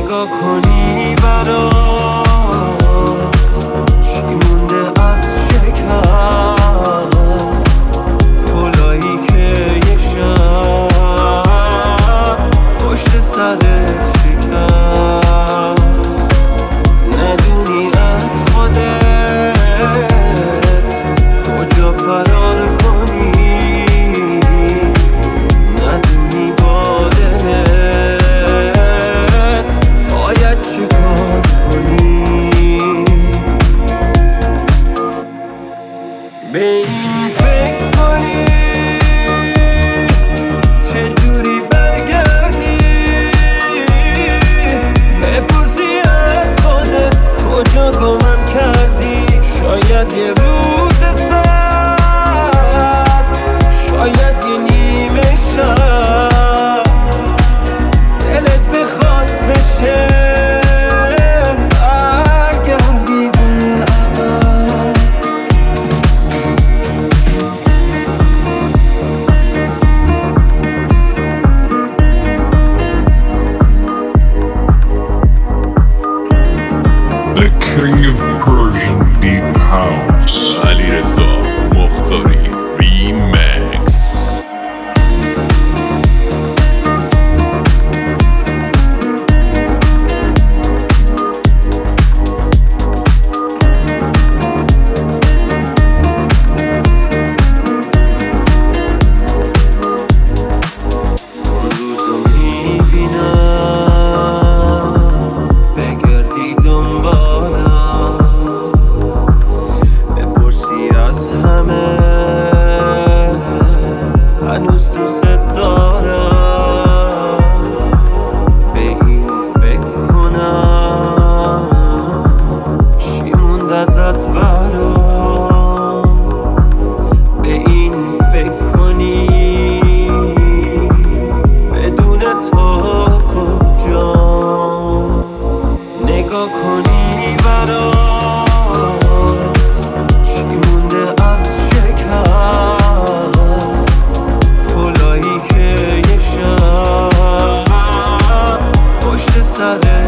نگاه کنی برات چی مونده از شکست، کلاهی که یه شب پشت سرت شکست. ندونی از خودت کجا فرار کنی، ندونی با دلت باید چه کار کنی. به این فکر کنی چجوری برگردی، بپرسی از خودت کجا گمم کردی. شاید یه روز سر، شاید یه نیمه شب دلت بخواد بشه برگردی به عقب. The King of Persian Deep House. علیرضا مختاری ریمکس. روزو میبینم بگردی دنبالم، بپرسی از همه هنوز دوست دارم. به این فکر کنم چی موند ازت برام، به این فکر کنی بدون تو کجا. نگاه کنی برات چی مونده از شکست، کلاهی که یه شب پشت سرت